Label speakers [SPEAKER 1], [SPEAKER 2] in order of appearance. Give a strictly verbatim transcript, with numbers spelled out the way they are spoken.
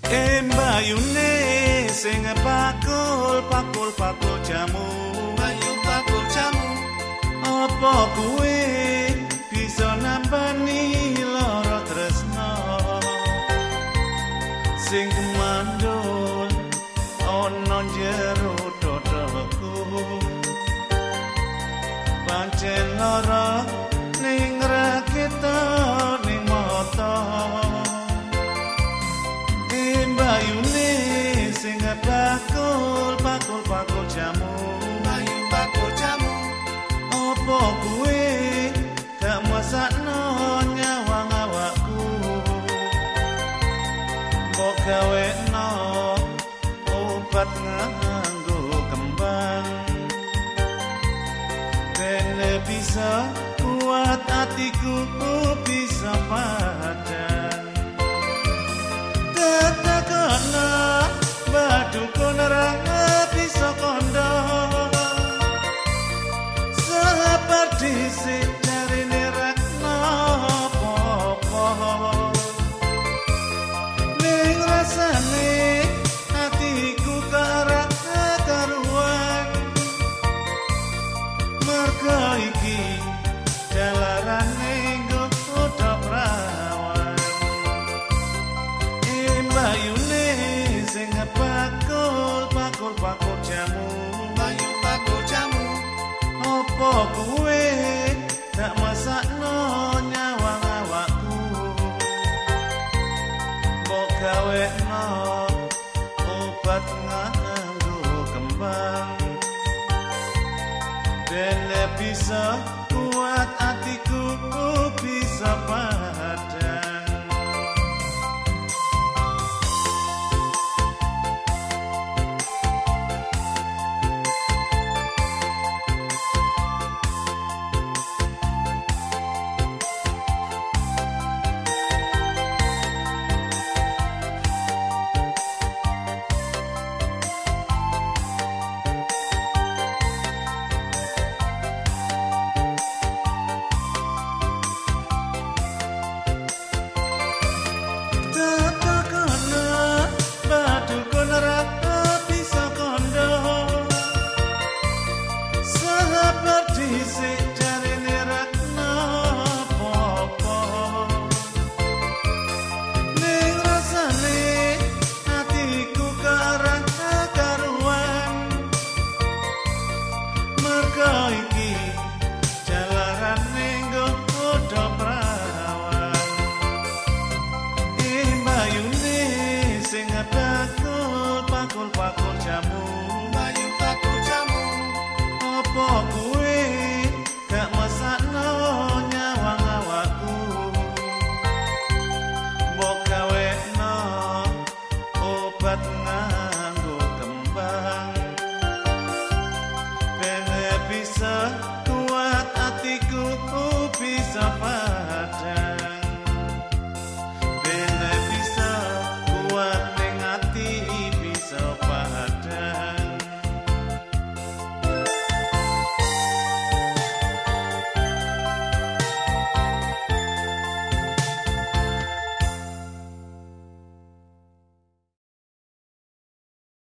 [SPEAKER 1] Embayune sing pakul pakul pakul jamu
[SPEAKER 2] Bayu pakul jamu
[SPEAKER 1] apa kuwe bisa nambani lara tresno sing mandul ana jero dadaku pancen lara ning raketa ning mata Embayune sing pakul pakul pakul jamu
[SPEAKER 2] Bayu pakul jamu
[SPEAKER 1] apa kuwe gak masakno nyawang awakku mbok gawekno obat nganggo kembang ben bisa kuat atiku bisa padan tetekono badukun ra bisa kondo seperti si dari nerakno popo ning rasane hatiku kara karuan mergo iki dalarane nggodha prawan Embayune sing pakul pakul pakul jamu
[SPEAKER 2] Bayu pakul jamu
[SPEAKER 1] apa kuwe tak masakno nyawang awakku mbok gawekno obat nganggo kembang ben bisa